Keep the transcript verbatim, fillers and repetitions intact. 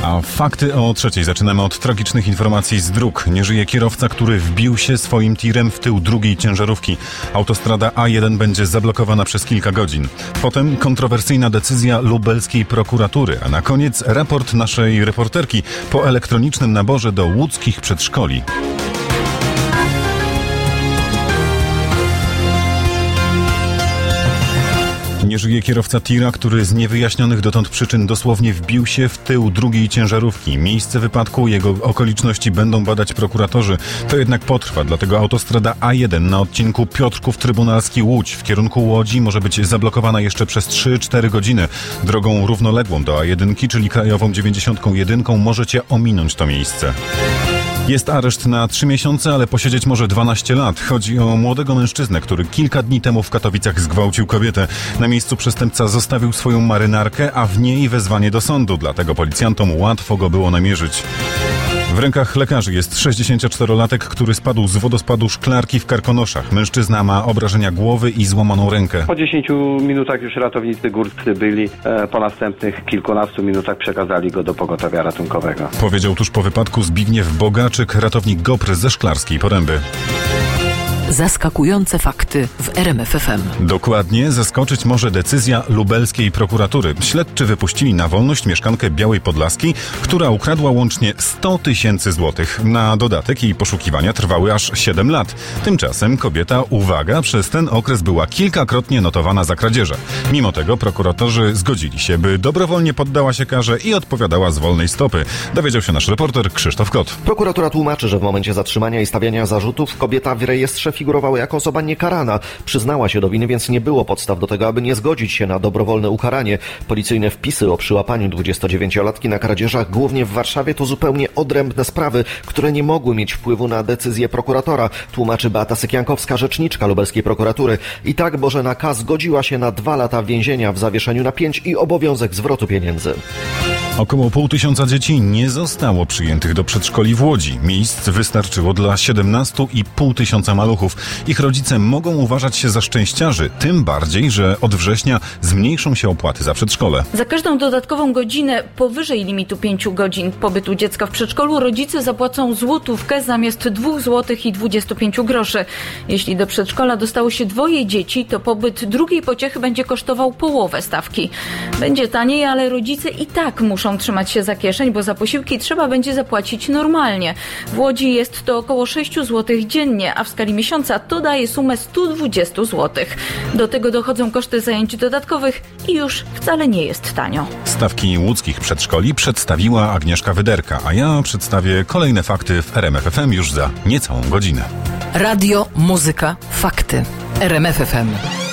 A fakty o trzeciej zaczynamy od tragicznych informacji z dróg. Nie żyje kierowca, który wbił się swoim tirem w tył drugiej ciężarówki. Autostrada A jeden będzie zablokowana przez kilka godzin. Potem kontrowersyjna decyzja lubelskiej prokuratury, a na koniec raport naszej reporterki po elektronicznym naborze do łódzkich przedszkoli. Nie żyje kierowca tira, który z niewyjaśnionych dotąd przyczyn dosłownie wbił się w tył drugiej ciężarówki. Miejsce wypadku, jego okoliczności będą badać prokuratorzy. To jednak potrwa, dlatego autostrada A jeden na odcinku Piotrków Trybunalski Łódź w kierunku Łodzi może być zablokowana jeszcze przez trzy cztery godziny. Drogą równoległą do A jeden, czyli krajową dziewięćdziesiąt jeden, możecie ominąć to miejsce. Jest areszt na trzy miesiące, ale posiedzieć może dwanaście lat. Chodzi o młodego mężczyznę, który kilka dni temu w Katowicach zgwałcił kobietę. Na miejscu przestępca zostawił swoją marynarkę, a w niej wezwanie do sądu. Dlatego policjantom łatwo go było namierzyć. W rękach lekarzy jest sześćdziesięcioczterolatek, który spadł z wodospadu szklarki w Karkonoszach. Mężczyzna ma obrażenia głowy i złamaną rękę. Po dziesięciu minutach już ratownicy górscy byli. Po następnych kilkunastu minutach przekazali go do pogotowia ratunkowego. Powiedział tuż po wypadku Zbigniew Bogaczyk, ratownik GOPR ze Szklarskiej Poręby. Zaskakujące fakty w R M F F M. Dokładnie, zaskoczyć może decyzja lubelskiej prokuratury. Śledczy wypuścili na wolność mieszkankę Białej Podlaskiej, która ukradła łącznie sto tysięcy złotych. Na dodatek jej poszukiwania trwały aż siedem lat. Tymczasem kobieta, uwaga, przez ten okres była kilkakrotnie notowana za kradzieże. Mimo tego prokuratorzy zgodzili się, by dobrowolnie poddała się karze i odpowiadała z wolnej stopy. Dowiedział się nasz reporter Krzysztof Kot. Prokuratura tłumaczy, że w momencie zatrzymania i stawiania zarzutów kobieta w rejestrze figurowała jako osoba niekarana. Przyznała się do winy, więc nie było podstaw do tego, aby nie zgodzić się na dobrowolne ukaranie. Policyjne wpisy o przyłapaniu dwudziestodziewięciolatki na kradzieżach głównie w Warszawie to zupełnie odrębne sprawy, które nie mogły mieć wpływu na decyzję prokuratora, tłumaczy Beata Sykiankowska, rzeczniczka lubelskiej prokuratury. I tak Bożena K. zgodziła się na dwa lata więzienia w zawieszeniu na pięć i obowiązek zwrotu pieniędzy. Około pół tysiąca dzieci nie zostało przyjętych do przedszkoli w Łodzi. Miejsc wystarczyło dla siedemnastu i pół tysiąca maluchów. Ich rodzice mogą uważać się za szczęściarzy, tym bardziej, że od września zmniejszą się opłaty za przedszkole. Za każdą dodatkową godzinę powyżej limitu pięciu godzin pobytu dziecka w przedszkolu rodzice zapłacą złotówkę zamiast dwóch złotych i dwudziestu pięciu groszy. Jeśli do przedszkola dostało się dwoje dzieci, to pobyt drugiej pociechy będzie kosztował połowę stawki. Będzie taniej, ale rodzice i tak muszą Muszą trzymać się za kieszeń, bo za posiłki trzeba będzie zapłacić normalnie. W Łodzi jest to około sześć złotych dziennie, a w skali miesiąca to daje sumę sto dwadzieścia złotych. Do tego dochodzą koszty zajęć dodatkowych i już wcale nie jest tanio. Stawki łódzkich przedszkoli przedstawiła Agnieszka Wyderka, a ja przedstawię kolejne fakty w R M F F M już za niecałą godzinę. Radio, muzyka, fakty. R M F F M.